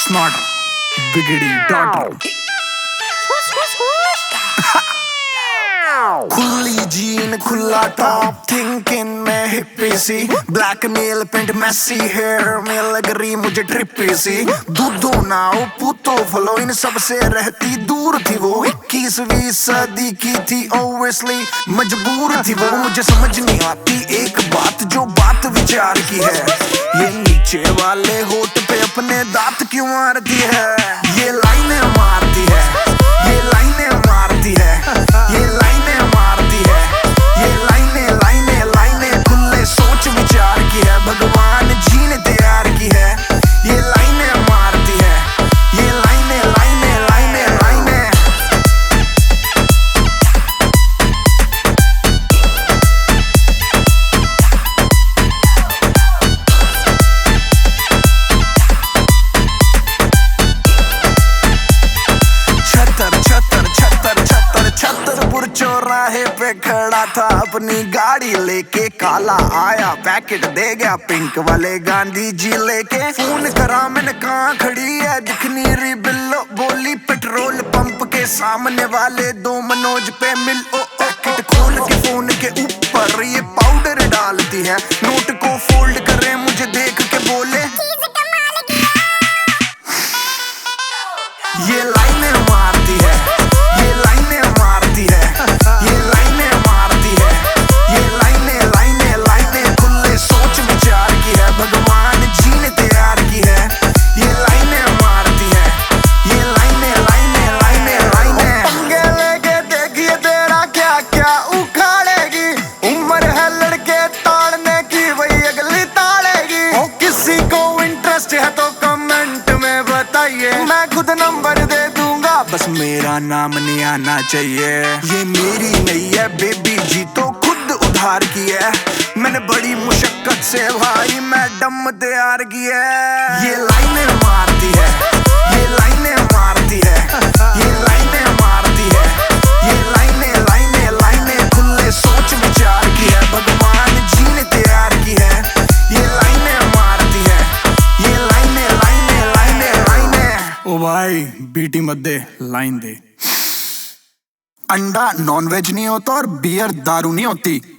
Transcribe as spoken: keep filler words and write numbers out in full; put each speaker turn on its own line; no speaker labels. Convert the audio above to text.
Smarter बिगड़ी daughter खुली jean खुला टॉप थिंकिंग में हिप्पी सी black nail paint messy hair में लग रही मुझे ट्रिपी सी दूधो नाओ पूतो फलो इन सब से रहती दूर थी वो इक्कीसवीं सदी की थी ओब्वियसली मजबूर थी वो मुझे समझ नहीं आती एक बात जो बात विचार की है ये नीचे वाले होठ पे अपने दांत क्यों मारती है ये लाइनें मारती है ये लाइनें मारती है ये लाइनें मारती है ये लाइनें लाइनें लाइनें खुले सोच विचार की है भगवान जी ने तैयार की है ये लाइनें मारती है ये लाइनें लाइनें लाइनें लाइनें छतर छतर छतर छतर छतरपुर चौराहे पे खड़ा था अपनी गाड़ी लेके काला आया पैकेट दे गया पिंक वाले गांधी जी लेके फोन करा मैंने कहाँ खड़ी है दिखनी रही बिल्लो बोली पेट्रोल पंप के सामने वाले दो मनोज पे मिल ओ पैकेट खोल के फोन के ऊपर ये पाउडर डालती है नोट को फोल्ड करे मुझे देख के बोले ये लाइनें मारती है ये लाइनें मारती है ये लाइनें मारती है ये लाइनें लाइनें लाइनें खुले सोच विचार की है भगवान जी ने तैयार की है ये लाइनें मारती है ये लाइनें लाइनें लाइनें लाइनें पंगे लेके देखिए तेरा क्या क्या उखाड़ेगी उम्र है लड़के ताड़ने की वही अगली ताड़ेगी ओ किसी को इंटरेस्ट है तो कमेंट में बताइए मैं खुद नंबर दे दूंगा बस मेरा नाम नहीं आना चाहिए ये मेरी नहीं है बेबी जी तो खुद उधार की है मैंने बड़ी मुशक्कत से भाई मैडम तैयार की है ये लाइनें मारती है ये लाइनें मारती है ये लाइनें मारती है ये लाइनें लाइनें लाइनें खुले सोच विचार की है भगवान जी ने तैयार की है ये लाइनें मारती है ये लाइनें लाइनें लाइनें लाइनें ओ भाई बीटी मत दे लाइन दे अंडा नॉन वेज नहीं होता और बियर दारू नहीं होती।